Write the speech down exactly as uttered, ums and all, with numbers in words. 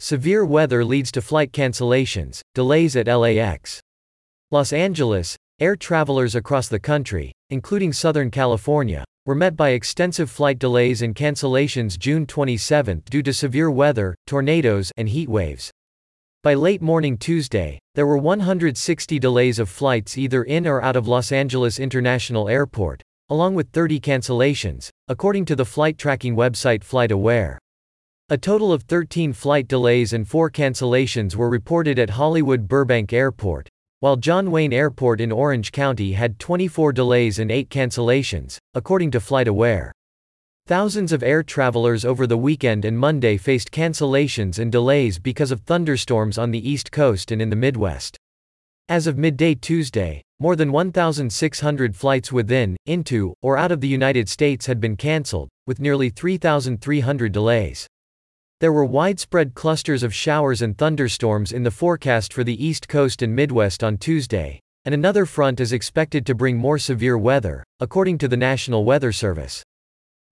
Severe weather leads to flight cancellations, delays at L A X. Los Angeles, air travelers across the country, including Southern California, were met by extensive flight delays and cancellations June twenty-seventh due to severe weather, tornadoes, and heat waves. By late morning Tuesday, there were one hundred sixty delays of flights either in or out of Los Angeles International Airport, along with thirty cancellations, according to the flight tracking website FlightAware. A total of thirteen flight delays and four cancellations were reported at Hollywood Burbank Airport, while John Wayne Airport in Orange County had twenty-four delays and eight cancellations, according to FlightAware. Thousands of air travelers over the weekend and Monday faced cancellations and delays because of thunderstorms on the East Coast and in the Midwest. As of midday Tuesday, more than one thousand six hundred flights within, into, or out of the United States had been canceled, with nearly three thousand three hundred delays. There were widespread clusters of showers and thunderstorms in the forecast for the East Coast and Midwest on Tuesday, and another front is expected to bring more severe weather, according to the National Weather Service.